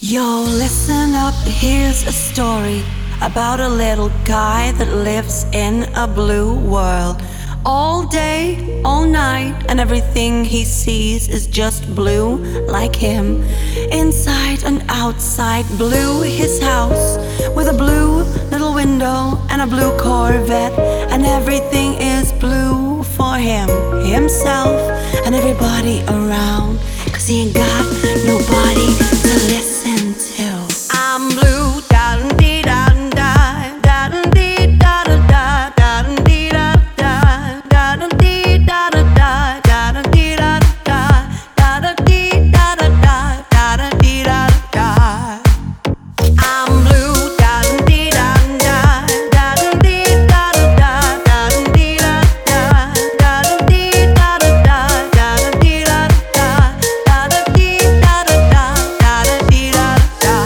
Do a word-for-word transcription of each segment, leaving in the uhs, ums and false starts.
Yo, listen up, here's a story about a little guy that lives in a blue world. All day, all night, and everything he sees is just blue, like him. Inside and outside, blue his house, with a blue little window and a blue Corvette. And everything is blue for him, himself, and everybody around, 'cause he ain't got nobody to listen to. I'm blue, da-dum-dee, da-dum-da, da-dum-dee, da-da-da, da-dum-dee, da-da, da-dum-dee, da-da-da, da-dum-dee, da-da-da, da-da-dee, da-da-da, da-da-dee, da-da-da. I'm blue, da-dum-dee, da-dum-da, da-dum-dee, da-da-da, da-dum-dee, da-da, da-dum-dee, da-da-da, da-da-dee, da-da-da, da-da-dee, da-da-da, da-da-dee, da-da-da.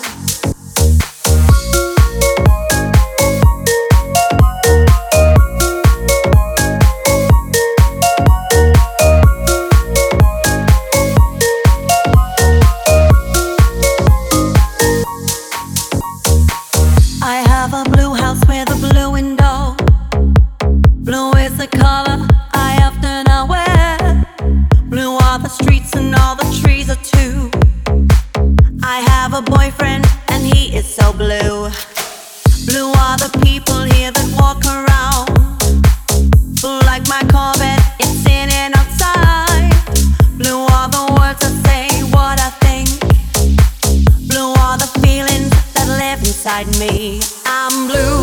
I have a blue house with a blue window. Blue is the color I often wear. Blue are the streets and all the trees are too. I have a boyfriend and he is so blue. Blue are the people here that walk around. Blue like my Corvette, it's in and outside. Blue are the words I say, what I think. Blue are the feelings that live inside me. I'm blue.